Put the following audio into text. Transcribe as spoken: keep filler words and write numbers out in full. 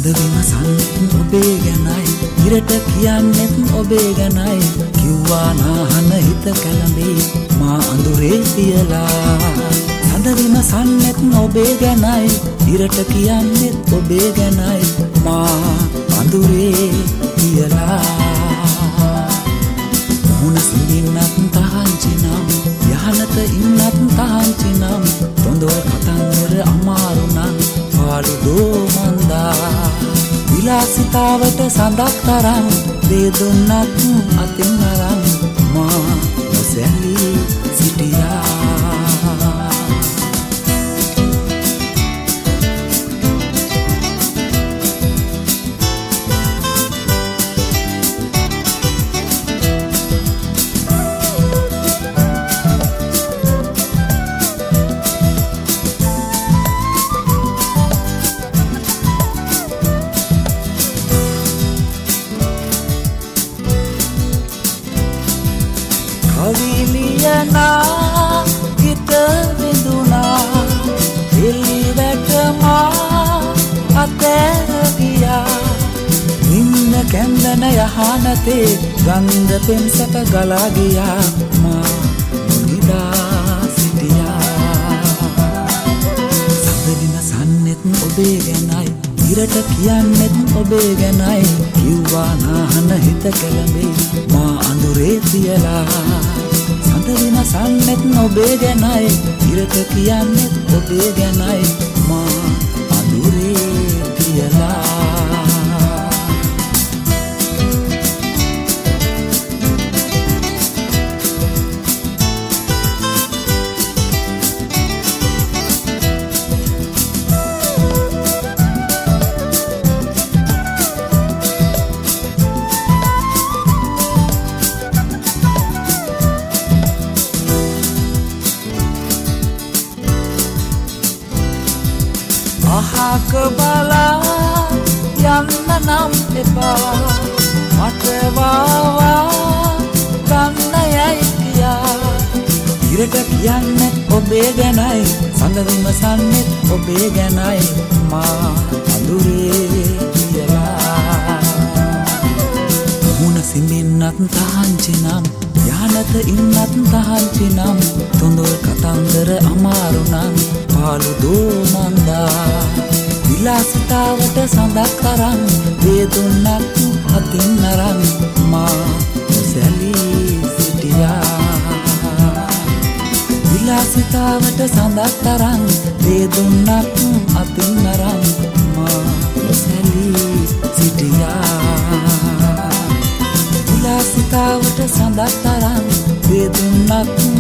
විමසන්නෙත් ඔබේ ගැනයි ඉරට කියන්නෙත් ඔබේ ගැනයි කිව්වා නාහන හිත කැළඹේ මා අඳුරේ පියලා සඳ විමසන්නෙත් ඔබේ ගැනයි ඉරට කියන්නෙත් ඔබේ ගැනයි මා අඳුරේ පියලා මුහුණ සිඳින්නත් තහංචි නම් යහනත ඉන්නත් තහංචි නම් තොඳුර කතන්දර අමාරු නම් පාළු දෝ මන්දා විලාසිතාවට සඳක් තරම් වේදුන්නත් අතින් අරන් මා නොසැලී සිටියා කවිලියනා හිත විඳුනා එලි වැටමා අතැර ගියා නින්න කැන්දන යහනතේ ගන්ධ පෙම්සක ගලා ගියා මා නොනිදා සිටියා සඳ විමසන්නෙත් ඔබේ ගැනයි ඉරට කියන්නෙත් ඔබේ ගැනයි කිව්වා නාහන හිත කැළඹේ මා අඳුරේ තියලා සඳ විමසන්නෙත් ඔබේ ගැනයි ඉරට කියන්නෙත් ඔබේ ගැනයි මා අඳුරේ තියලා අහක බලා යන්න නම් එපා මට වාවා ගන්න යයි කියා ඉරට කියන්නෙත් ඔබේ ගැනයි සඳ විමසන්නෙත් ඔබේ ගැනයි මා අඳුරේ කියලා මුහුණ සිඳින්නත් තහංචි නම් යහනත ඉන්නත් තහංචි නම් තොඳුර කතන්දර අමාරු නම් පාළු දෝ මන්දා විලාසිතාවට සඳක් තරම් වේදුන්නත් අතින් අරන් මා නොසැලී සිටියා විලාසිතාවට සඳක් තරම් වේදුන්නත් අතින් අරන් මා නොසැලී සිටියා විලාසිතාවට සඳක් තරම් වේදුන්නත්